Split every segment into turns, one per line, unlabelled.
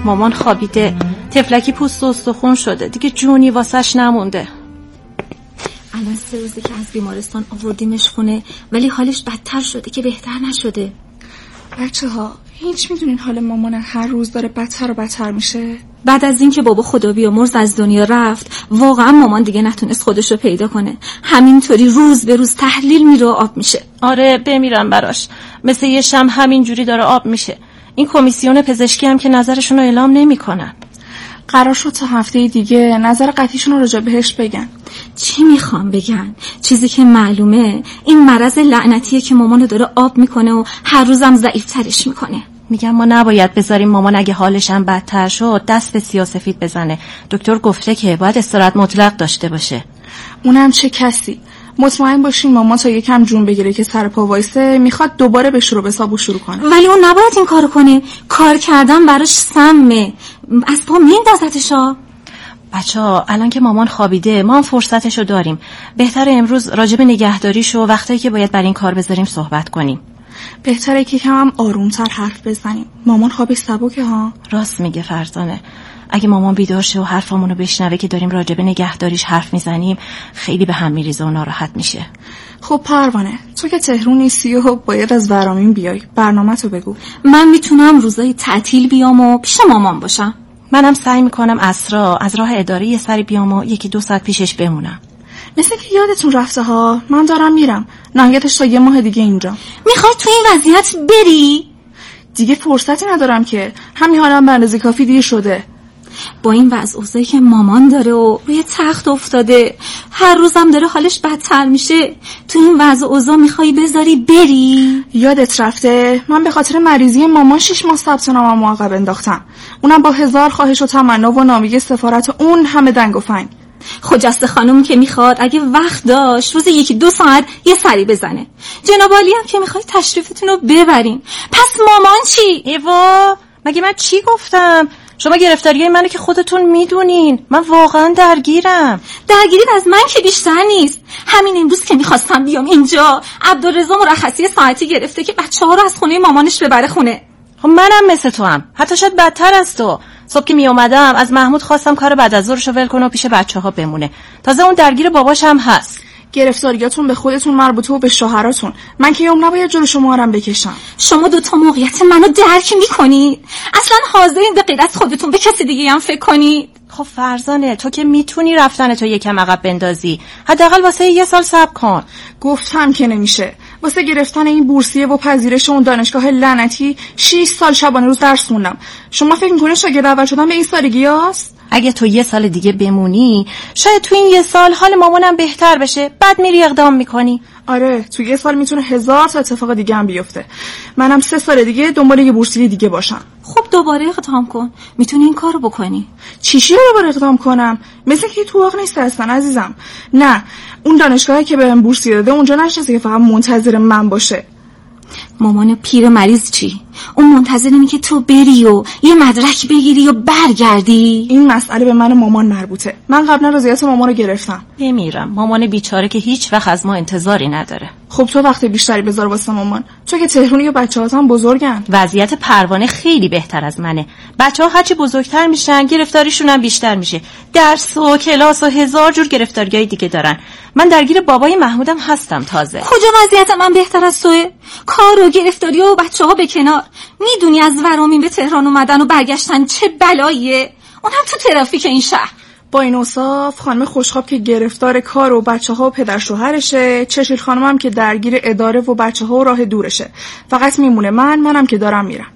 مامان خوابیده، تفلکی پوست و استخون شده، دیگه جونی واسش نمونده.
الان 3 روزه که از بیمارستان آوردیمش خونه، ولی حالش بدتر شده که بهتر نشده.
بچه‌ها هیچ میدونین حال مامان هر روز داره بدتر و بدتر میشه؟
بعد از اینکه بابا خدا بیامرز از دنیا رفت، واقعا مامان دیگه نتونست خودش رو پیدا کنه. همینطوری روز به روز تحلیل میره و آب میشه.
آره بمیرم براش. مثل یه شم همینجوری داره آب میشه. این کمیسیون پزشکی هم که نظرشون رو اعلام نمیکنن.
قرار شد تا هفته دیگه نظر قطعیشون رو راجع بهش بگن.
چی میخوام بگن؟ چیزی که معلومه این مرض لعنتیه که مامانو داره آب میکنه و هر روزم ضعیفترش میکنه.
میگم ما نباید بذاریم مامان اگه حالش هم بدتر شد دست به سیاه‌سفید بزنه. دکتر گفته که باید استراحت مطلق داشته باشه.
اونم چه کسی؟ مطمئن باشین مامان تا یکم جون بگیره که سر پا وایسه میخواد دوباره به شروع حسابو شروع کنه.
ولی اون نباید این کارو کنه. کار کردن براش سمه. از پا میندازتشا.
بچه‌ها الان که مامان خوابیده ما هم فرصتشو داریم. بهتره امروز راجب نگهداریش و وقتایی که باید برای این کار بذاریم صحبت کنیم.
بهتره که کم آرومتر حرف بزنیم. مامان خوابش سبکه ها.
راست میگه فرزانه. اگه مامان بیدار شه و حرفامونو بشنوه که داریم راجب نگهداریش حرف میزنیم خیلی به هم میریزه و ناراحت میشه.
خب پروانه تو که تهران نیستی و باید از ورامین بیای. برنامه‌تو بگو.
من میتونم روزای تعطیل بیام و پیش مامان باشم.
منم سعی میکنم عصرا از راه اداره یه سری بیام و 1-2 ساعت پیشش بمونم.
مثل که یادتون رفته ها. من دارم میرم. نهایتش تا 1 ماه دیگه اینجا.
میخوای تو این وضعیت بری؟
دیگه فرصتی ندارم که. همین حالم به اندازه کافی دیر شده.
با این وضع اوضاعی که مامان داره و روی تخت افتاده هر روزم داره حالش بدتر میشه، تو این وضع اوضاع میخوای بذاری بری؟
یادت رفته من به خاطر مریضی مامان 6 ماه ثبت نامم عقب انداختم، اونم با 1000 خواهش و تمنا و نامه سفارت اون همه دنگ و فنگ.
خجسته خانم که میخواد اگه وقت داشت روز 1-2 ساعت یه سری بزنه. جناب عالی هم که میخوای تشریفتون رو ببرین. پس مامان چی؟
ایوا مگه من چی گفتم؟ شما گرفتاریای منو که خودتون میدونین. من واقعا درگیرم.
درگیرید از من که بیشتر نیست. همین امروز که میخواستم بیام اینجا عبدالرضا مرخصی ساعتی گرفته که بچه‌ها رو از خونه مامانش ببره خونه.
خب منم مثل تو هم، حتی شاید بدتر از تو. صبح که می اومدم از محمود خواستم کار بعد از ظهرشو ول کنه و پیش بچه‌ها بمونه. تازه اون درگیر باباش هم هست.
گرفتاریاتون به خودتون مربوطه و به شوهراتون. من که یوم نباید جلو شما رم بکشم.
شما 2 تا موقعیت منو درک میکنید؟ اصلا حاضرین به غیر از خودتون به کسی دیگه هم فکر کنید؟
خب فرزانه تو که میتونی رفتن تو یکم عقب بندازی، حداقل واسه 1 سال صبر کن.
گفتم که نمیشه. واسه گرفتن این بورسیه و پذیرش اون دانشگاه لعنتی 6 سال شبانه روز درس خوندم. شما فکر میکنید شاگرد اول شدن به این سالگیاست؟
اگه تو 1 سال دیگه بمونی شاید تو این 1 سال حال مامانم بهتر بشه، بعد میری اقدام میکنی.
آره تو 1 سال میتونه 1000 تا اتفاق دیگه هم بیفته. منم 3 سال دیگه دنبال یه بورسیه دیگه باشم.
خب دوباره اقدام کن. میتونی این کارو بکنی.
چیشی رو دوباره اقدام کنم؟ مثل که تو واقع نیست اصلا عزیزم. نه اون دانشگاهی که بهم بورسیه داده اونجا نشسته که فقط منتظر من باشه.
مامان پیر مریض چی؟ اون منتظر اینه که تو بری و یه مدرک بگیری و برگردی؟
این مسئله به من و مامان مربوطه. من قبلا رضایت مامان رو گرفتم.
بمیرم. مامان بیچاره که هیچ وقت از ما انتظاری نداره.
خب تو وقت بیشتری بذار واسه مامان. تو که تهرونی و بچه‌هات هم بزرگن.
وضعیت پروانه خیلی بهتر از منه. بچه‌ها هرچی بزرگتر میشن گرفتاریشون هم بیشتر میشه. درس و کلاس و 1000 جور گرفتاریای دیگه دارن. من درگیر بابای محمودم هستم تازه.
کجا وضعیت من بهتر از توئه؟ کار و گرفتاری و بچه‌ها به کنار. میدونی از ورامین به تهران اومدن و برگشتن چه بلاییه؟ اون هم تو ترافیک این شهر.
با این اوصاف خانم خوشخواب که گرفتار کار و بچه‌ها و پدر شوهرشه، چشیل خانمم که درگیر اداره و بچه‌ها و راه دورشه. فقط میمونه منم که دارم میرم.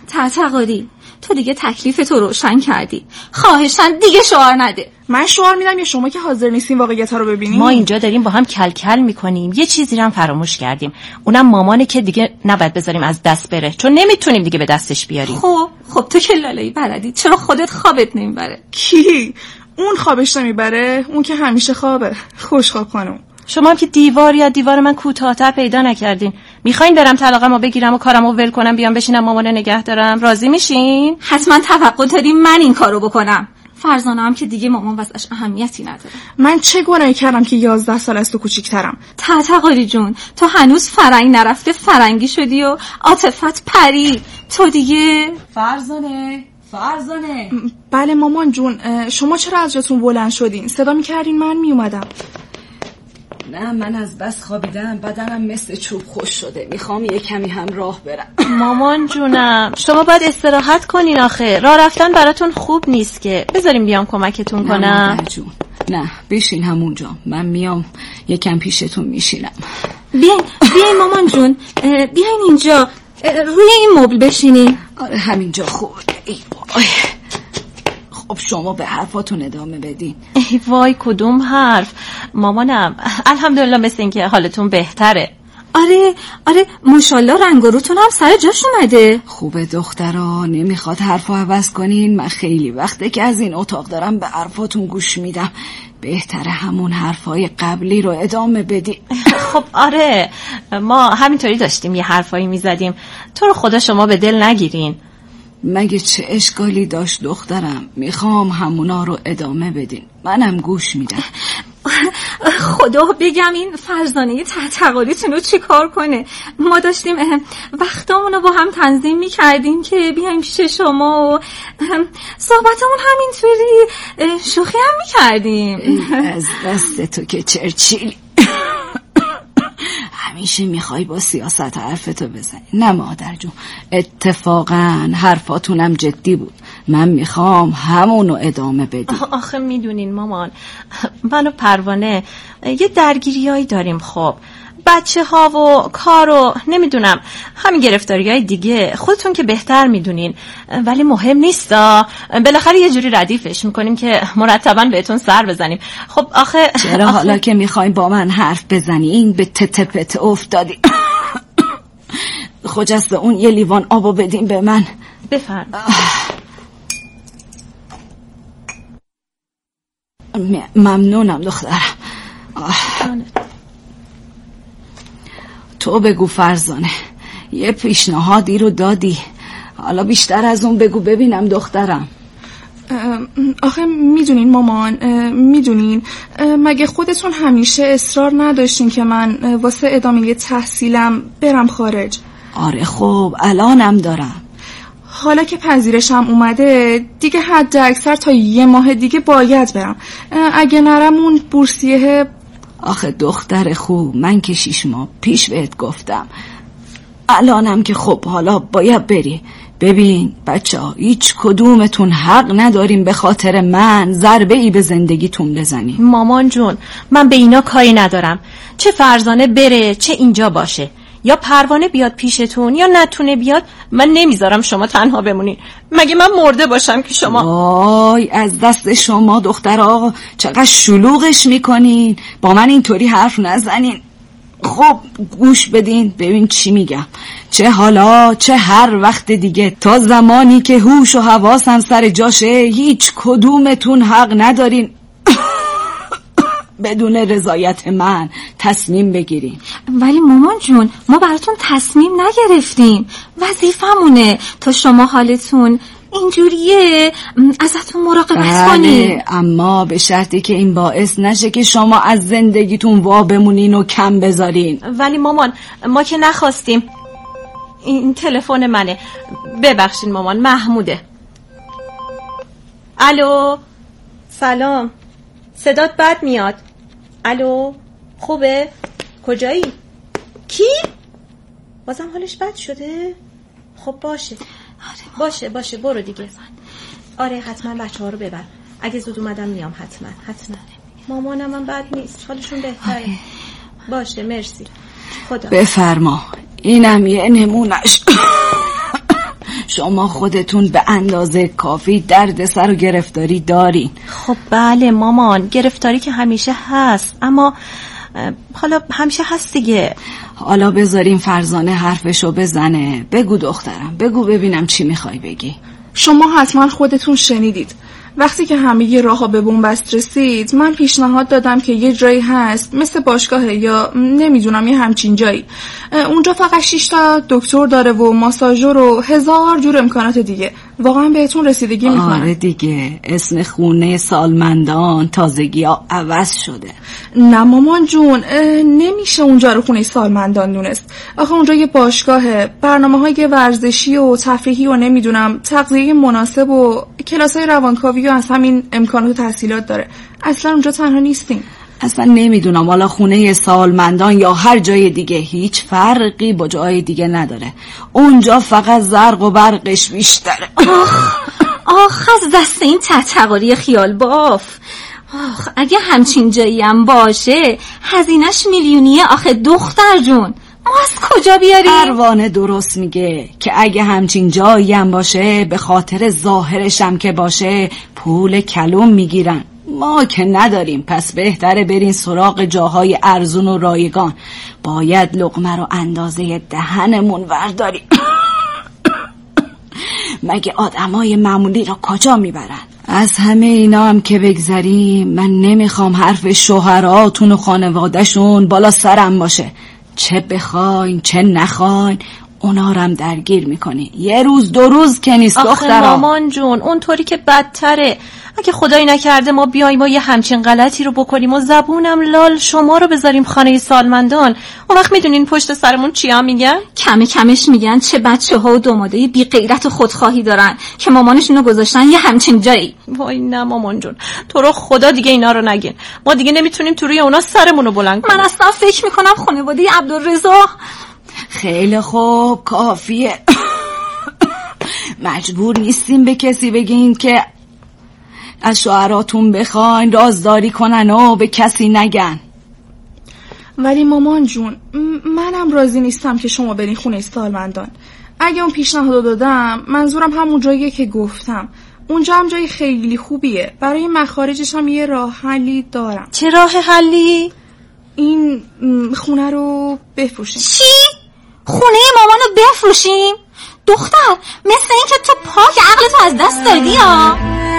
تعتقدی تو دیگه تکلیف تو روشن کردی. خواهشاً دیگه شعار نده.
من شعار میدم یا شما که حاضر نیستین واقعیت رو ببینین؟
ما اینجا داریم با هم کلکل میکنیم. یه چیزی رو هم فراموش کردیم. اونم مامانه که دیگه نباید بذاریم از دست بره، چون نمیتونیم دیگه به دستش بیاریم.
خب تو که لاله‌ای بلدی، چرا خودت خوابت نمیبره؟
کی؟ اون خوابش نمیبره؟ اون که همیشه خوابه. خوشخواب خانم.
شما هم که دیواری از دیوار من کوتاه‌تر پیدا نکردین. میخواین برم طلاقمو بگیرم و کارمو ول کنم بیام بشینم مامانو نگه دارم؟ راضی میشین؟
حتما توقع داریم من این کارو بکنم. فرزانه هم که دیگه مامان واسش اهمیتی نداره.
من چه گناهی کردم که 11 سال از تو کوچیک‌ترم؟
تعتقدی جون تو هنوز فرنگ نرفته فرنگی شدی و عاطفت پری. تو دیگه
فرزانه.
بله مامان جون، شما چرا از جاتون بلند شدین؟ صدا میکردین من میومدم.
نه من از بس خوابیدم، بدنم مثل چوب خوش شده، میخوام یه کمی هم راه برم.
مامان جونم شما باید استراحت کنین، آخه راه رفتن براتون خوب نیست که. بذاریم بیام کمکتون کنم.
نه مادر جون، نه بشین همونجا، من میام یکم پیشتون میشینم.
بیاین مامان جون، بیاین اینجا روی این مبل بشینین.
آره همینجا خوبه. خب شما به حرفاتون ادامه بدین.
ای وای کدوم حرف مامانم؟ الحمدلله مثل این که حالتون بهتره.
آره ماشاءالله رنگ و روتون هم سر جاش اومده.
خوبه دخترا، نمیخواد حرفو عوض کنین. من خیلی وقته که از این اتاق دارم به حرفاتون گوش میدم. بهتره همون حرفای قبلی رو ادامه بدی.
خب آره ما همینطوری داشتیم یه حرفایی میزدیم، تو رو خدا شما به دل نگیرین.
مگه چه اشکالی داشت دخترم؟ میخوام همونا رو ادامه بدین، منم گوش میدم.
خدا بگم این فرزانه تحتقالیتون رو چی کار کنه. ما داشتیم وقتامون رو با هم تنظیم میکردیم که بیایم پیش شما و صحبتمون همینطوری شوخی هم میکردیم.
از دست تو که چرچیلی. همیشه میخوای با سیاست حرفتو بزنی. نه مادر جون، اتفاقا حرفاتونم جدی بود. من میخوام همونو ادامه بدی.
آخه میدونین مامان، من و پروانه یه درگیریایی داریم. خب بچه ها و کار و نمیدونم همین گرفتاری های دیگه، خودتون که بهتر میدونین. ولی مهم نیستا، بالاخره یه جوری ردیفش میکنیم که مرتبا بهتون سر بزنیم. خب آخه
حالا که میخوایم با من حرف بزنین به تتپت افتادی. خجسته اون یه لیوان آبو بدین به من.
بفرم.
ممنونم دخترم. تو بگو فرزانه، یه پیشنهادی رو دادی، حالا بیشتر از اون بگو ببینم دخترم.
آخه میدونین مامان، میدونین مگه خودتون همیشه اصرار نداشتین که من واسه ادامه تحصیلم برم خارج؟
آره خب الانم دارم.
حالا که پذیرشم اومده دیگه حد اکثر تا یه ماه دیگه باید برم. اگه نرم اون بورسیه.
آخه دختر خوب، من که 6 ماه پیش بهت گفتم. الانم که خب حالا باید بری. ببین بچه‌ها، هیچ کدومتون حق نداریم به خاطر من ضربه ای به زندگیتون بزنی.
مامان جون من به اینا کاری ندارم، چه فرزانه بره چه اینجا باشه، یا پروانه بیاد پیشتون یا نتونه بیاد، من نمیذارم شما تنها بمونین. مگه من مرده باشم که شما؟
وای از دست شما دخترها چقدر شلوغش میکنین. با من اینطوری حرف نزنین. خب گوش بدین ببین چی میگم. چه حالا چه هر وقت دیگه، تا زمانی که هوش و حواسم سر جاشه، هیچ کدومتون حق ندارین بدون رضایت من تصمیم بگیرین.
ولی مامان جون ما براتون تصمیم نگرفتیم، وظیفمونه تا شما حالتون اینجوریه ازتون مراقبت کنین.
اما به شرطی که این باعث نشه که شما از زندگیتون وا بمونین و کم بذارین.
ولی مامان ما که نخواستیم. این تلفن منه، ببخشین مامان. محموده. الو سلام، صدات بد میاد. الو خوبه؟ کجایی؟ کی؟ بازم حالش بد شده؟ خب باشه باشه برو دیگه. آره حتما بچه ها رو ببر، اگه زود اومدم میام حتما. مامانم هم بد نیست، حالشون بهتره. باشه مرسی. خدا
بفرما. اینم یه نمونش. شما خودتون به اندازه کافی درد سر و گرفتاری دارین.
خب بله مامان، گرفتاری که همیشه هست، اما حالا همیشه هست دیگه.
حالا بذاریم فرزانه حرفشو بزنه. بگو دخترم، بگو ببینم چی میخوای بگی.
شما حتما خودتون شنیدید وقتی که همه راه‌ها به بنبست رسید، من پیشنهاد دادم که یه جایی هست مثل باشگاه یا نمیدونم یه همچین جایی، اونجا فقط 6 تا دکتر داره و ماساژور و 1000 جور امکانات دیگه، واقعا بهتون رسیدگی میکنم.
آره دیگه، اسم خونه سالمندان تازگی ها عوض شده.
نه مامان جون، نمیشه اونجا رو خونه سالمندان دونست. آخه اونجا یه باشگاهه، برنامه‌های ورزشی و تفریحی و نمیدونم تغذیه مناسب و کلاسای روانکاوی و از همین امکانات و تحصیلات داره. اصلا اونجا تنها نیستیم.
اصلا نمیدونم والا خونه سالمندان یا هر جای دیگه هیچ فرقی با جای دیگه نداره. اونجا فقط زرق و برقش بیشتره.
آخ از دست این تحتقاری خیال باف. آخ اگه همچین جایی هم باشه هزینه‌اش میلیونیه. آخه دختر جون ما از کجا بیاریم؟
پروانه درست میگه که اگه همچین جایی هم باشه به خاطر ظاهرش هم که باشه پول کلوم میگیرن. ما که نداریم، پس بهتره برین سراغ جاهای ارزون و رایگان. باید لقمه رو اندازه دهنمون ورداریم. مگه آدمای معمولی رو کجا میبرن؟ از همه اینا هم که بگذریم، من نمیخوام حرف شوهراتون و خانوادهشون بالا سرم باشه. چه بخواین چه نخواین اونا رو هم درگیر میکنی. یه روز دو روز که نیست دخترا.
آخه مامان جون اونطوری که بدتره. اگه خدایی نکرده ما بیاییم و یه همچین غلطی رو بکنیم و زبونم لال شما رو بذاریم خانه سالمندان، اون وقت میدونین پشت سرمون چی هم میگن؟
کمه کمش میگن چه بچه ها و دوماده بی غیرت و خودخواهی دارن که مامانشونو گذاشتن یه همچین جایی.
وای نه مامان جون، تو رو خدا دیگه اینا رو نگین. ما دیگه نمیتونیم تو روی اونا سرمون رو بلند کنیم.
من اصلا فکر میکنم خانواده عبدالرضا.
خیلی خوب کافیه. مجبور نیستیم به کسی بگین که از شوهراتون بخواین رازداری کنن و به کسی نگن.
ولی مامان جون منم راضی نیستم که شما برین خونه سالمندان. اگه اون پیشنهاد دادم منظورم همون جاییه که گفتم. اونجا هم جای خیلی خوبیه. برای مخارجش هم یه راه حلی دارم.
چه راه حلی؟
این خونه رو بفروشیم.
چی؟ خونه مامانو بفروشیم؟ دختر مثل این که تو پاک عقلتو از دست دادی ها.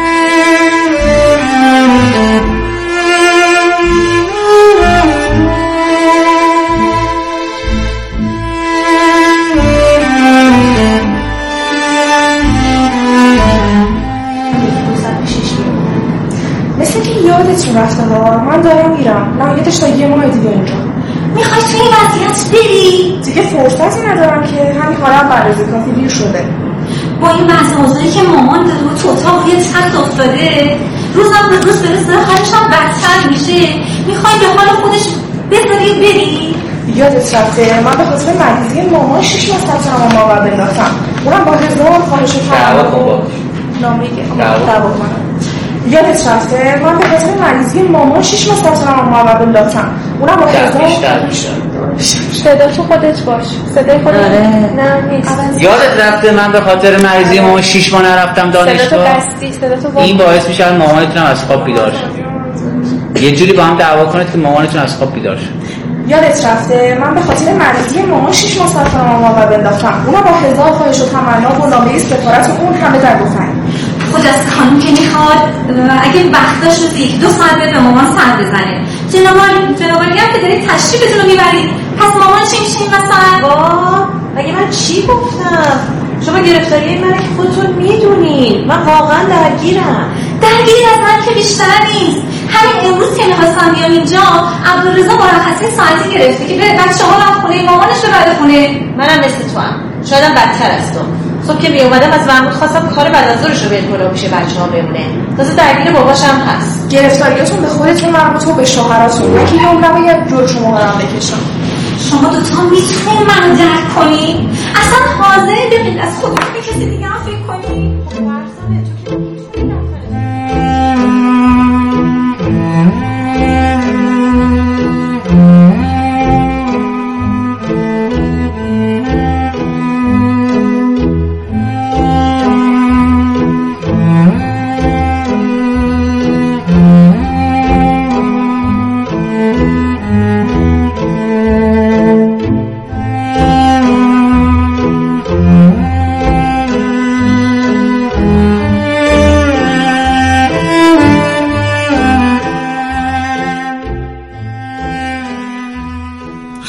مثل که یادتون رفته ها. من دارم میرم. نهایتش تا یه ماه دیگه اینجا.
میخوای توی این وضعیت بری؟
دیگه فرصتی ندارم که همین حالا برازه کافی دیر شده.
با این وضعیتی که مامان داره و تو اتاق یه تخت افتاده روزم به روز برسه حالش هم بدتر میشه. میخوای به حال خودش بذاری بری؟
یادت رفته من به خاطر مریضی مامان 6 ماه ثبت نام آور بنداختم. اونم با 1000 خواهش کردم نامه دعوا کنم. یادت رفته من به خاطر مریضی مامان 6 ماه ثبت نام آور بنداختم. اونم با 1000 صدا تو خودت باش. صدای خودت. نه نیست.
یادت رفته من به خاطر مریضی مامان 6 ماه نرفتم دانشگاه.
صدا تو
این باعث میشه مامانتون از خواب بیدار شه. یه جوری با هم دعوا کنید که مامانتون از خواب بیدار شه.
یادت رفته من به خاطر مریضی مامان 6 ماه ثبت نام آور بنداختم. اونم با 1000 خواهش و تمنا و نامه سفارت و اون همه در گفتن.
خجسته خانم که میخواد اگه وقتاش رو 2 ساعت به مامان سر بزنه. جنابالی هم که دارید تشریفتون رو میبرید، پس مامان چی میشه این مثلا؟
مگه من چی گفتم؟ شما گرفتاری منه که خودتون میدونید. من واقعا درگیرم
از من که بیشتر نیست. همین امروز که میخواستم بیام اینجا عبدالرضا مرخصی ساعتی گرفته که بره بچه ها رو خونه مامانش ببره خونه.
منم مثل تو هم، شایدم بدتر از تو. صبح که میومدم از محمود خواستم کار بعد از ظهرش رو بهت پلو پیش بچه‌ها بمونه. تازه درگیر باباش هم هست.
گرفتاریاتون به خودتون مربوط و به شوهراتون. یکی اون نباید جور شما رو بکشم.
شما دوتا میتونید منو درک کنید؟ اصلا حاضر بقید از خودتون به کسی دیگه هم فکر کنید؟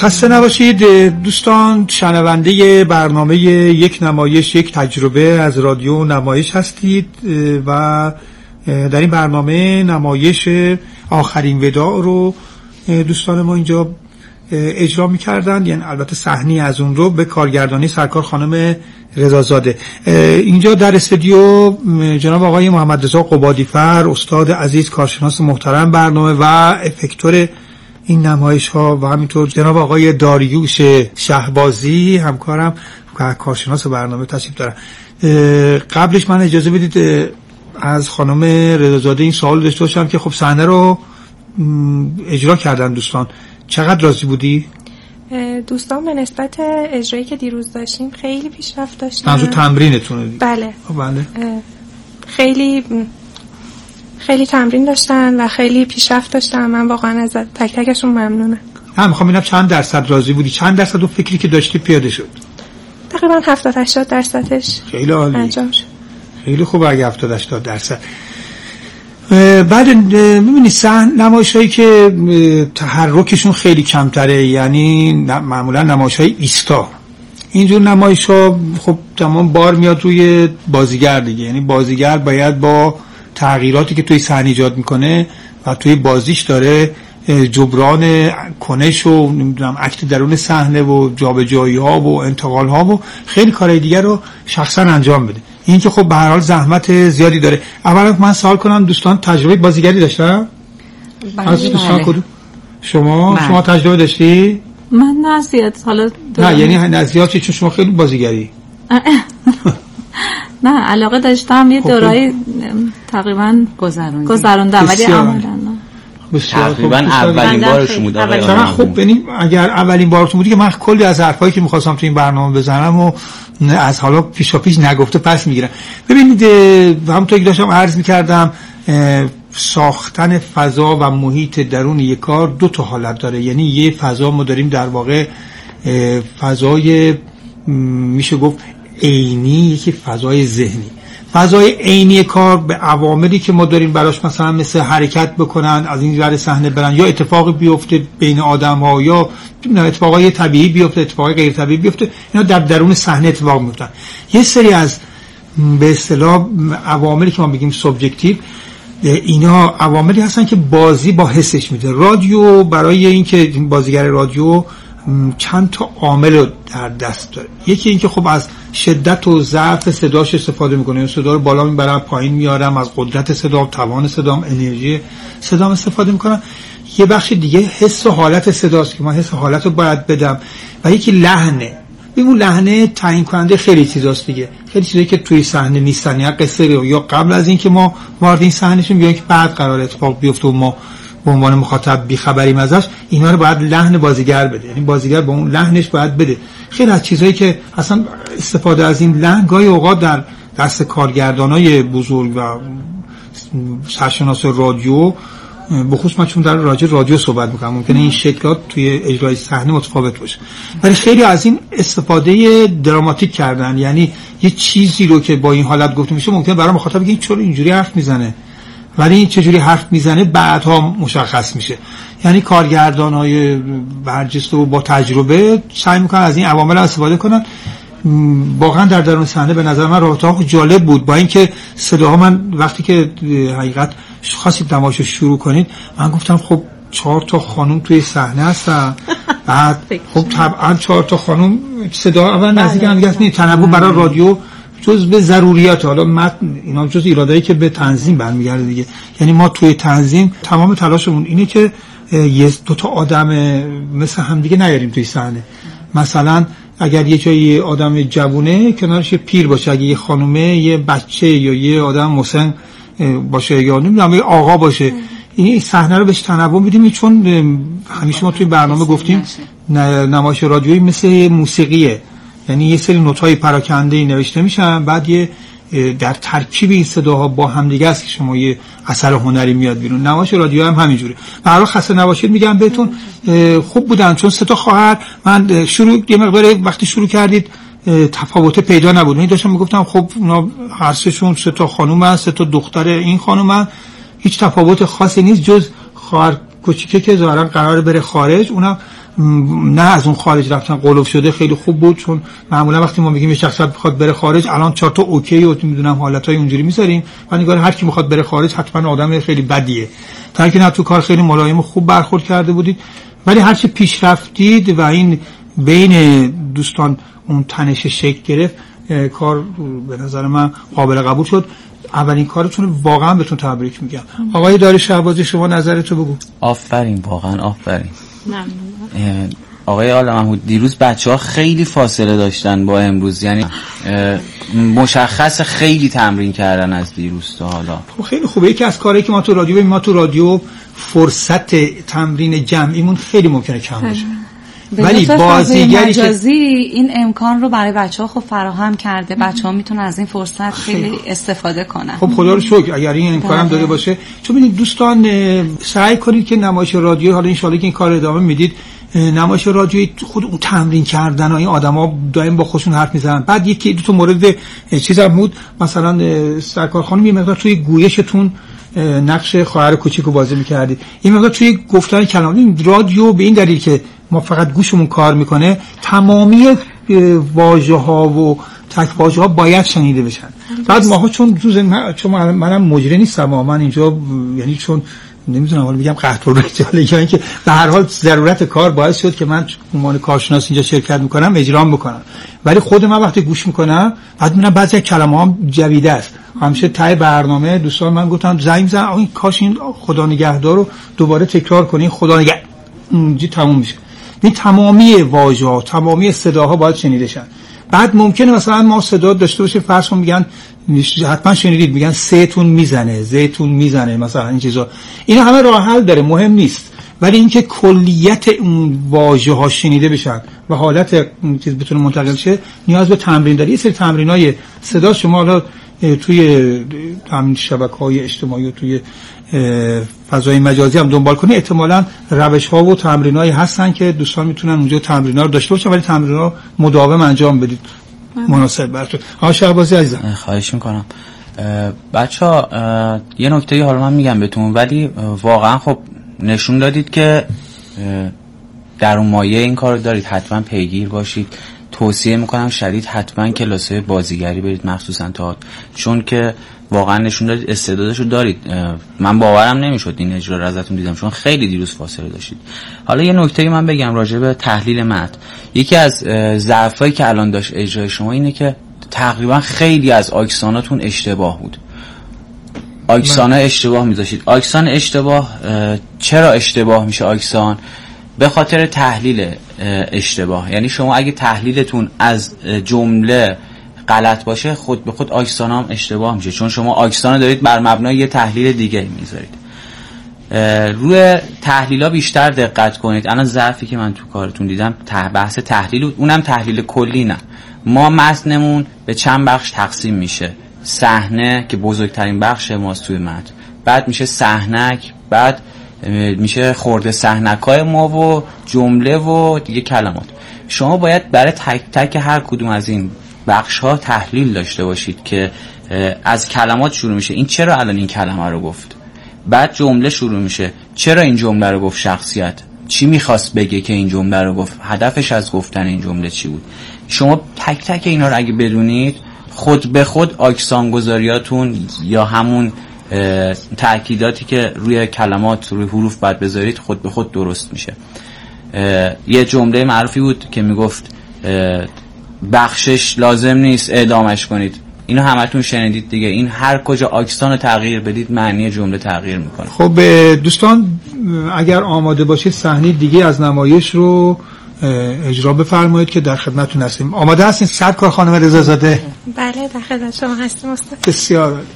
خسته نباشید دوستان. شنونده برنامه یک نمایش یک تجربه از رادیو نمایش هستید و در این برنامه نمایش آخرین وداع رو دوستان ما اینجا اجرا می‌کردند، یعنی البته صحنی از اون رو به کارگردانی سرکار خانم رضازاده. اینجا در استودیو جناب آقای محمد رضا قبادی‌فر، استاد عزیز، کارشناس محترم برنامه و افکتور این نمایش ها، و همینطور جناب آقای داریوش شهبازی همکارم کارشناس برنامه تشریف دارن. قبلش من اجازه بدید از خانم رضازاده این سوال داشته باشم که خب صحنه رو اجرا کردن دوستان، چقدر راضی بودی؟
دوستان به نسبت اجرایی که دیروز داشتیم خیلی پیشرفت داشتن.
منظور تمرینتونه دیگه؟
بله.
بله.
خیلی تمرین داشتن و خیلی پیشرفت داشتن. من واقعا از تک تکشون ممنونم.
میخوام ببینم چند درصد راضی بودی؟ چند درصد اون فکری که داشتی پیاده شد؟
تقریبا 70-80 درصدش
خیلی عالی،
انجام شد.
خیلی خوب اگه 70-80 درصد. بعد می‌بینی نمایش‌هایی که تحرکشون خیلی کمتره، یعنی معمولا نمایش‌های ایستا، اینجور نمایش‌ها خب تمام بار میاد روی بازیگر دیگه، یعنی بازیگر باید با تغییراتی که توی صحنه ایجاد میکنه و توی بازیش داره جبران کنش و نمیدونم اکت درون صحنه و جابجایی‌ها و انتقال‌ها و خیلی کارهای دیگر رو شخصا انجام بده. این که خب به هر حال زحمت زیادی داره. اولا من سوال کنم دوستان تجربه بازیگری داشتن؟ از دوستان کدوم؟ شما تجربه داشتی؟
من نه زیاد. حالا
نه یعنی نه زیاد چون شما خیلی بازیگری.
نه علاقه داشتم، یه دورایی تقریبا گذروندم ولی عملا
تقریبا اولین بارشون بود.
چرا خب ببین اگر اولین بارتون بودی که من کلی از حرفایی که می‌خواستم تو این برنامه بزنم و از حالا پیشاپیش نگفته پس میگیرم. ببینید همونطور که داشتم عرض می‌کردم ساختن فضا و محیط درون یک کار دو تا حالت داره. یعنی یه فضا ما داریم در واقع فضای میشه گفت عینی، یکی فضای ذهنی. فضای عینی کار به عواملی که ما داریم براش، مثلا مثل حرکت بکنن، از این ور صحنه برن، یا اتفاقی بیفته بین آدم‌ها، یا اتفاقای طبیعی بیفته، اتفاقای غیر طبیعی بیفته، اینا در درون صحنه اتفاق میفتن. یه سری از به اصطلاح عواملی که ما بگیم سوبژکتیو، اینا عواملی هستن که بازی با حسش میده. رادیو برای اینکه بازیگر رادیو چند تا عامل رو در دست داره. یکی اینکه خب از شدت و ضعف صداش استفاده میکنه، صدا رو بالا میبرم پایین میارم، از قدرت صدا، توان صدا، انرژی صدا استفاده میکنم. یه بخش دیگه حس و حالت صداست که من حس و حالت رو باید بدم، و یکی لحنه. اون لحنه تعیین کننده خیلی چیزاست دیگه، خیلی چیزایی که توی صحنه نیستن، یا قصه رو یا قبل از این که ما وارد این صحنه شیم یا که بعد قرار اتفاق بیفته و ما به عنوان مخاطب بیخبریم ازش، اینا رو باید لحن بازیگر بده. یعنی بازیگر با اون لحنش باید بده. خیلی از چیزایی که اصلا استفاده از این لحن گاهی اوقات در دست کارگردانای بزرگ و سرشناس رادیو، بخصوص من چون در رادیو صحبت میکنم، ممکنه این شکلات توی اجرای صحنه متفاوت باشه، ولی خیلی از این استفاده دراماتیک کردن. یعنی یه چیزی رو که با این حالت گفته میشه ممکنه برای مخاطب بگه چرا اینجوری حرف میزنه، ولی این چجوری حرف میزنه بعدها مشخص میشه. یعنی کارگردانای برجسته و با تجربه سعی میکنن از این عوامل استفاده کنن. واقعا در درون صحنه به نظر من رابطه‌ها جالب بود، با اینکه صداها، من وقتی که حقیقت خواستید نمایش شروع کنید من گفتم خب 4 تا خانم توی صحنه هستن، بعد خب طبعا 4 تا خانم صدا اول نزدیک هم دیگه است. تنوع برای رادیو جزء ضروریات، حالا متن اینا جزء ایرادایی که به تنظیم برمیگرده دیگه. یعنی ما توی تنظیم تمام تلاشمون اینه که یه 2 تا آدم مثل هم دیگه نیاریم توی صحنه. مثلا اگر یه جایی آدم جوونه کنارش یه پیر باشه، اگه یه خانومه یه بچه یا یه آدم مسن باشه یا نمیدونم یه آقا باشه، این صحنه رو بهش تنوع میدیم. چون همیشه ما توی برنامه گفتیم نمایش رادیویی مثل موسیقیه، یعنی یه سری نوت‌های پراکنده‌ای نوشته میشن، بعد یه در ترکیب این صداها با هم دیگه است که شما یه اثر هنری میاد بیرون. نمایش رادیو هم همینجوره. برای خسته نباشید میگم بهتون خوب بودن، چون 3 تا خواهر، من یه مقدار وقتی شروع کردید تفاوت پیدا نبود. من داشتم میگفتم خب اونا هر سه‌شون 3 تا خانم هست، 3 تا دختر این خانم، هیچ تفاوت خاصی نیست جز خواهر کوچیکه که ظاهرا قراره بره خارج، اونم نه از اون خارج رفتن قلوف شده خیلی خوب بود، چون معمولا وقتی ما میگیم یه شخص بخواد بره خارج الان 4 تا اوکی و میدونم حالتای اونجوری میذاریم و نگاه هر کی میخواد بره خارج حتما آدم خیلی بدیه، تا اینکه نه تو کار خیلی ملایم و خوب برخورد کرده بودید. ولی هر چه پیش رفتید و این بین دوستان اون تنش شکل گرفت، کار به نظر من قابل قبول شد. اولین کارتون واقعا بهتون تبریک میگم. آقای داریوش شهبازی شما نظرتو بگو.
آفرین، واقعا آفرین. ممنون. آقای آل محمود، دیروز بچه‌ها خیلی فاصله داشتن با امروز، یعنی مشخص خیلی تمرین کردن از دیروز تا حالا.
خیلی خوبه. یکی از کارهایی که ما تو رادیو فرصت تمرین جمعیمون خیلی ممکنه کم بشه.
ولی بازیگری مجازی این امکان رو برای بچه‌ها خب فراهم کرده، بچه‌ها میتونن از این فرصت خیلی استفاده کنن.
خب خدا رو شکر اگر این امکانم داده باشه. چون ببینید دوستان، سعی کنید که نمایش رادیو، حالا ان شاءالله که این کار ادامه میدید، نمایش رادیویی خود اون تمرین کردن و این آدما دائم با خودشون حرف میزنن. بعد یکی دو تا مورد چیزا بود، مثلا سرکار خانم یه مقدار توی گویشتون نقش خواهر کوچیکو بازی می‌کردید، این مقدار توی گفتن کلام. رادیو به این دلیل که ما فقط گوشمون کار میکنه، تمامی واژه‌ها و تک واژه‌ها باید شنیده بشن. بعد ماها چون منم مجری نیستم، من اینجا یعنی چون نمیدونم حالا بگم قهر رجاله یا اینکه به هر حال ضرورت کار باعث شد که من عنوان کارشناس اینجا شرکت میکنم، اجرام بکنم. ولی خود من وقتی گوش میکنم بعد میبینم بعضی کلمه‌ها جدیده است. همیشه ته برنامه دوستان من گفتم زنگ بزن این کاش این خدا نگهدار رو دوباره تکرار کنین، خدا نگهدار اینجا تموم میشه. این تمامی واژه‌ها، تمامی صداها باید شنیده شن. بعد ممکنه مثلا ما صدا داشته باشیم، فرض کن میگن حتما شنیدید میگن سه‌تون میزنه، زه‌تون میزنه، مثلا این چیزا، اینا همه راه حل داره، مهم نیست. ولی اینکه کلیت اون واژه‌ها شنیده بشن و حالت چیز بتونه منتقل شه نیاز به تمرین داره. یه سری تمرینای صدا شما حالا توی همین شبکه‌های اجتماعی و توی فضای مجازی هم دنبال کنید، احتمالاً روش‌ها و تمرینایی هستن که دوستان میتونن اونجا تمرینا رو داشته باشن، ولی تمرینا مداوم انجام بدید مناسب براتون. آقا شهبازی عزیزم
خواهش میکنم. بچه‌ها یه نکته حالا من میگم بهتون، ولی واقعا خب نشون دادید که در اون مایه این کارو دارید، حتما پیگیر باشید. توصیه میکنم شدید حتما کلاس‌های بازیگری برید، مخصوصا تا، چون که واقعا نشون دادید استعدادشو دارید. من باورم نمیشد این اجرا رو ازتون دیدم، چون خیلی دیروز فاصله داشتید. حالا یه نکته من بگم راجع به تحلیل متن. یکی از ضعفایی که الان داشت اجرای شما اینه که تقریبا خیلی از آکساناتون اشتباه بود. آکسانا اشتباه میذاشید. آکسان اشتباه چرا اشتباه میشه آکسان؟ به خاطر تحلیل اشتباه. یعنی شما اگه تحلیلتون از جمله غلط باشه، خود به خود آکسان هم اشتباه میشه، چون شما آکسان دارید بر مبنای یه تحلیل دیگه میذارید. روی تحلیل ها بیشتر دقت کنید. الان ضعفی که من تو کارتون دیدم بحث تحلیل، اونم تحلیل کلی نه. ما متنمون به چند بخش تقسیم میشه. صحنه که بزرگترین بخش ماست توی متن، بعد میشه صحنک، بعد میشه خورده صحنکای ما و جمله و دیگه کلمات. شما باید برای تک تک هر کدوم از این بخش ها تحلیل داشته باشید که از کلمات شروع میشه، این چرا الان این کلمه رو گفت، بعد جمله شروع میشه، چرا این جمله رو گفت، شخصیت چی میخواست بگه که این جمله رو گفت، هدفش از گفتن این جمله چی بود. شما تک تک اینا رو اگه بدونید، خود به خود آکسان گذاریاتون یا همون تأکیداتی که روی کلمات، روی حروف باید بذارید، خود به خود درست میشه. یه جمله معروفی بود که میگفت بخشش لازم نیست اعدامش کنید. اینو همتون شنیدید دیگه. این هر کجا آکسان رو تغییر بدید معنی جمله تغییر میکنه.
خب دوستان اگر آماده باشید صحنه دیگه از نمایش رو اجرا بفرمایید که در خدمتتون هستیم. آماده هستین سرکار خانم رضازاده؟
بله در خدمت شما هستیم استاد.
بسیار عالی.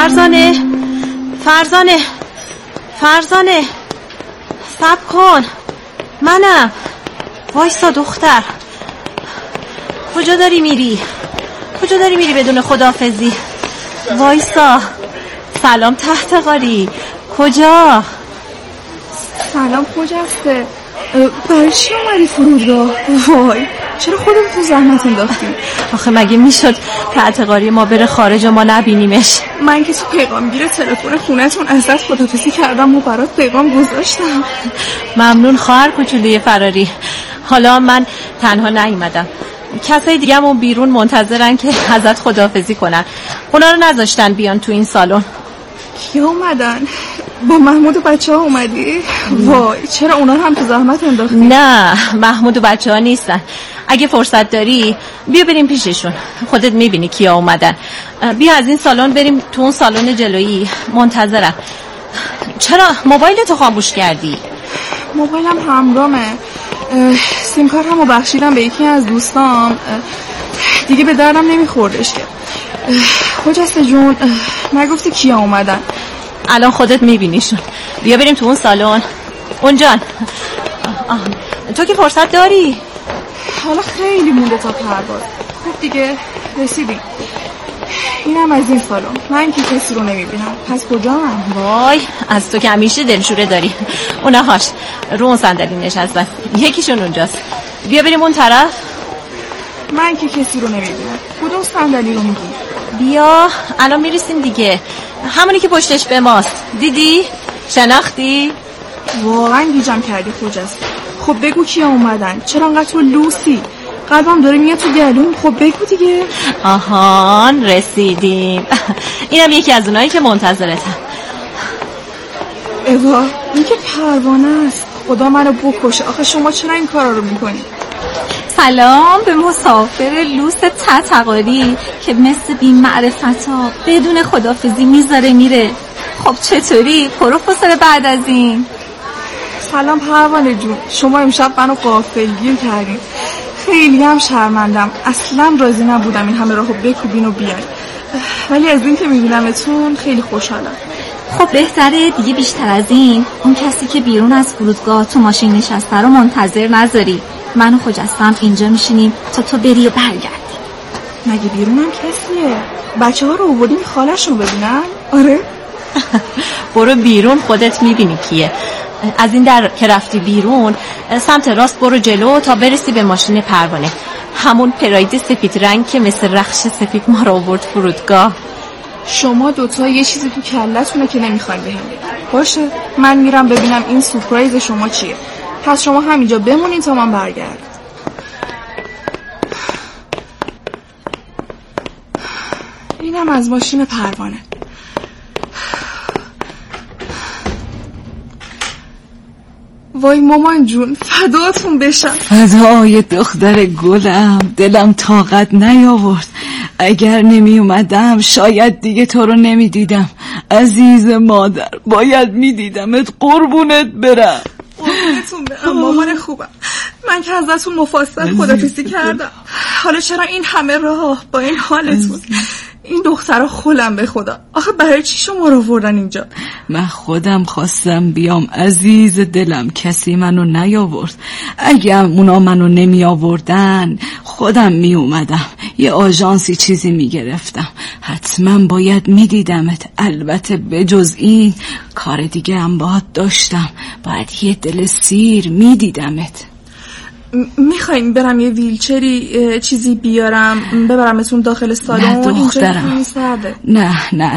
فرزانه صبر کن، منم. وایسا دختر، کجا داری میری بدون خداحافظی؟ وایسا. سلام تحتقاری، کجا؟
سلام خجسته، برای چی اومدی فرودگاه؟ وای چرا خودت زحمت انداختی؟
آخه مگه میشد تحتقاری ما بره خارج و ما نبینیمش؟
من که تو پیغامگیر تلفن خونتون ازت خداحافظی کردم و برات پیغام گذاشتم.
ممنون خواهر کوچولوی فراری. حالا من تنها نیومدم، کسای دیگه‌مون بیرون منتظرن که ازت خداحافظی کنن. اونا رو نذاشتن بیان تو این سالن.
کیا اومدن؟ با محمود و بچه ها اومدی؟ وای چرا اونا هم تو زحمت انداختی؟
نه محمود و بچه ها نیستن. اگه فرصت داری بیا بریم پیششون، خودت میبینی کیا اومدن. بیا از این سالن بریم تو اون سالن جلویی، منتظرم. چرا موبایلتو خاموش کردی؟
موبایلم همراهمه، سیم کارتمو بخشیدم به یکی از دوستام، دیگه به دردم نمیخوردش که. خجسته جون نگفتی کیا اومدن؟
الان خودت میبینیشون. بیا بریم تو اون سالن. اونجان. تو که فرصت داری؟
حالا خیلی مونده تا پرواز. خب دیگه رسیدیم. اینم از این سالن. من که کسی رو نمیبینم، پس کجا هم؟
وای از تو که همیشه دلشوره داری. اونهاش رو اون صندلی نشستن، یکیشون اونجاست. بیا بریم اون طرف.
من که کسی رو نمیبینم. کدوم صندلی رو میگی؟
بیا الان میرسیم دیگه، همونی که پشتش به ماست. دیدی؟ شناختی؟
واقعا گیجم کردی خجسته. خب بگو کیا اومدن؟ چرا انقدر تو لوسی؟ قلبم داره میاد تو گلوم. خب بگو دیگه.
آهان رسیدیم. اینم یکی از اونایی که منتظرتم.
اوا این که پروانه است. خدا منو بکشه. آخه شما چرا این کارا رو میکنی؟
سلام به مسافر لوس تحتقاری که مثل بی معرفتا بدون خداحافظی میذاره میره. خب چطوری؟ پروفسور بعد از این؟
سلام پروانه جون، شما امشب منو غافلگیر کردین. خیلی هم شرمندم، اصلا راضی نبودم این همه راهو بکوبین و بیاین، ولی از این که میبینمتون خیلی خوشحالم.
خب بهتره دیگه بیشتر از این اون کسی که بیرون از فرودگاه تو ماشین نشسته رو منتظر نذاری. من و خجستم اینجا میشینیم تا تو بری و برگردی.
مگه بیرونم کسیه؟ بچه ها رو آوردیم خالش رو ببینن؟ آره.
برو بیرون خودت میبینی کیه. از این در که رفتی بیرون سمت راست برو جلو تا برسی به ماشین پروانه، همون پراید سفید رنگ که مثل رخش سفید ما رو آورد فرودگاه.
شما دوتا یه چیزی تو کلتونه که نمیخواین بهم بگید. باشه من میرم ببینم این سورپرایز شما چیه، پس شما همینجا بمونین تا من برگردم. اینم از ماشین پروانه. وای مامان جون فداتون بشم.
فدای دختر گلم، دلم طاقت نیاورد. اگر نمی اومدم شاید دیگه تو رو نمی دیدم. عزیز مادر باید می دیدمت، قربونت برم.
قربونتون برم مامان خوبم. من که ازتون مفصل خدافیزی کردم، حالا چرا این همه راه با این حالتون؟ این دخترها خولم به خدا. آخه برای چی شما رو آوردن اینجا؟
من خودم خواستم بیام عزیز دلم، کسی منو نیاورد. اگه اونا منو نمی آوردن خودم می اومدم، یه آژانسی چیزی می گرفتم. حتما باید می دیدمت. البته بجز این کار دیگه هم باید داشتم، باید یه دل سیر می دیدمت.
میخواین برم یه ویلچری چیزی بیارم ببرمتون داخل سالن؟
نه دخترم، نه